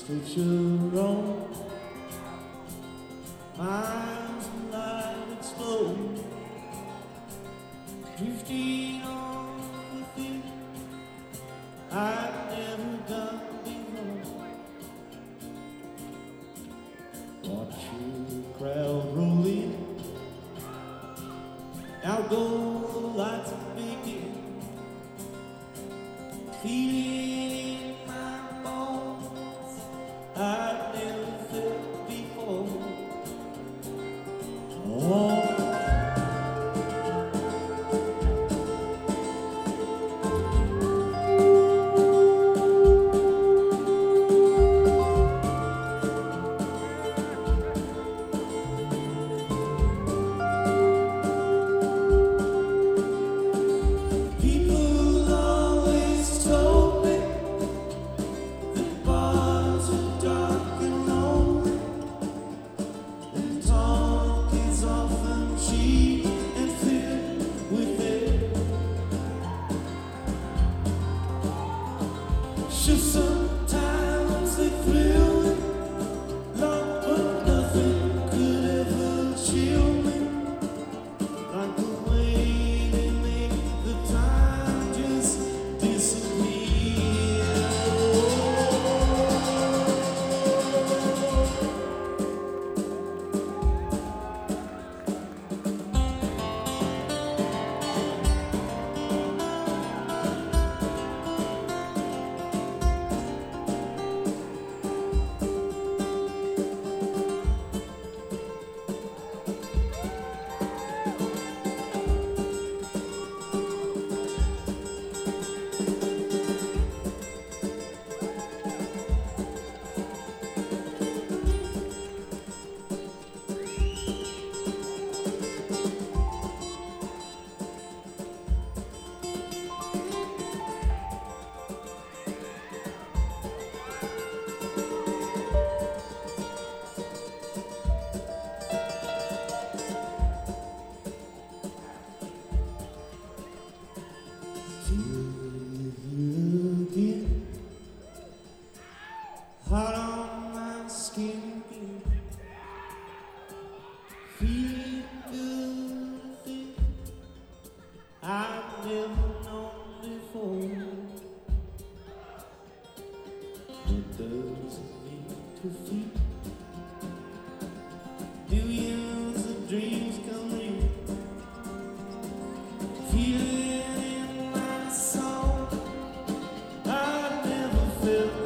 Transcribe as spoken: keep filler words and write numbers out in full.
Stitch around, miles of light explode, drifting on the thing I've never done before. Watch the crowd roll in, out go the lights begin, feeling in my bones I've never felt before. Oh. Sure, sometimes they thrill me, Lord, but nothing could ever chill me like the way they make the time just disappear. Hot on my skin again, feeling good, thing I've never known before. What does it mean to feel millions of dreams come real? Feeling in my soul I've never felt